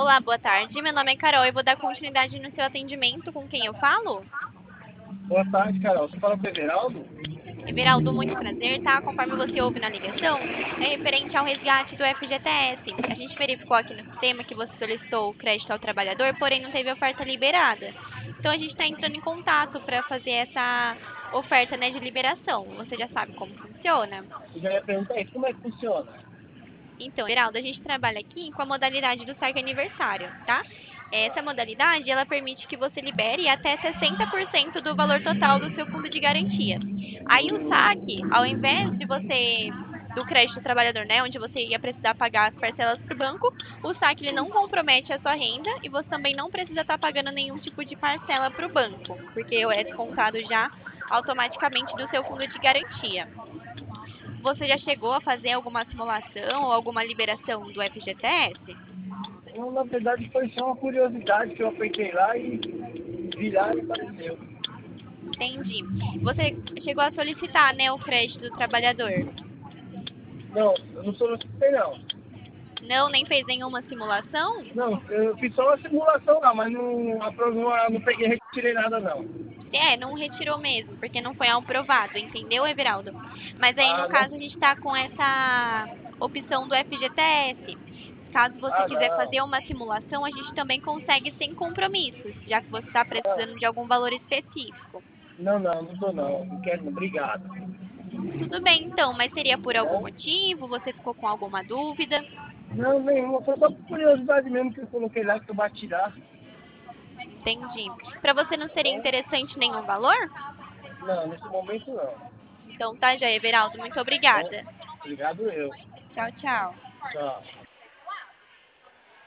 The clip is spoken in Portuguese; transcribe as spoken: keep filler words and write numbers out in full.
Olá, boa tarde. Meu nome é Carol e vou dar continuidade no seu atendimento. Com quem eu falo? Boa tarde, Carol. Você fala com o Everaldo? Everaldo, muito prazer, tá? Conforme você ouve na ligação, é referente ao resgate do F G T S. A gente verificou aqui no sistema que você solicitou o crédito ao trabalhador, porém não teve oferta liberada. Então a gente está entrando em contato para fazer essa oferta, né, de liberação. Você já sabe como funciona? Eu já ia perguntar isso. Como é que funciona? Então, Geraldo, a gente trabalha aqui com a modalidade do saque aniversário, tá? Essa modalidade, ela permite que você libere até sessenta por cento do valor total do seu fundo de garantia. Aí o saque, ao invés de você do crédito do trabalhador, né, onde você ia precisar pagar as parcelas para o banco, o saque ele não compromete a sua renda e você também não precisa estar pagando nenhum tipo de parcela para o banco, porque é descontado já automaticamente do seu fundo de garantia. Você já chegou a fazer alguma simulação ou alguma liberação do F G T S? Não, na verdade, foi só uma curiosidade que eu apertei lá e vi lá e apareceu. Entendi. Você chegou a solicitar, né, o crédito do trabalhador? Não, eu não solicitei, não. Não, nem fez nenhuma simulação? Não, eu fiz só uma simulação lá, mas não, aprovou, não peguei e retirei nada, não. É, não retirou mesmo, porque não foi aprovado, entendeu, Everaldo? Mas aí, no Ah, não? caso, a gente está com essa opção do F G T S. Caso você Ah, quiser não. fazer uma simulação, a gente também consegue sem compromissos, já que você está precisando de algum valor específico. Não, não, não tô não. Não quero, não. Obrigado. Tudo bem, então, mas seria por Tá algum bom? motivo? Você ficou com alguma dúvida? Não, nenhuma. Foi só por curiosidade mesmo que eu coloquei lá que eu bati lá. Entendi. Para você não Tá seria bom? interessante nenhum valor? Não, nesse momento não. Então tá, já, Everaldo. Muito Tá bom? obrigada. Obrigado eu. Tchau, tchau. Tchau.